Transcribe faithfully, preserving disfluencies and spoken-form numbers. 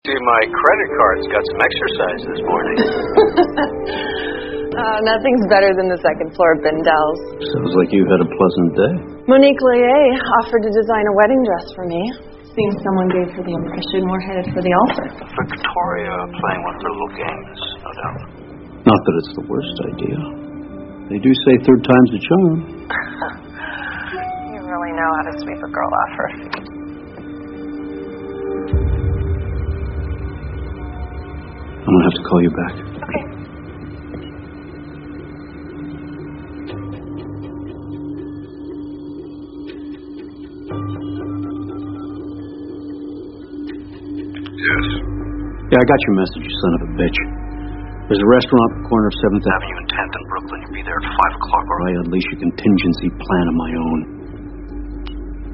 See, my credit card's got some exercise this morning. uh, nothing's better than the second floor of Bindel's. Sounds like you had a pleasant day. Monique Leyer offered to design a wedding dress for me. Seems someone gave her the impression we're headed for the altar. Victoria playing one of her little games, no doubt. Not that it's the worst idea. They do say third time's a charm. You really know how to sweep a girl off her feet. I'm gonna have to call you back. Okay. Yes. Yeah, I got your message, you son of a bitch. There's a restaurant at the corner of seventh Avenue and tenth in Brooklyn. You'll be there at five o'clock, or I unleash a contingency plan of my own.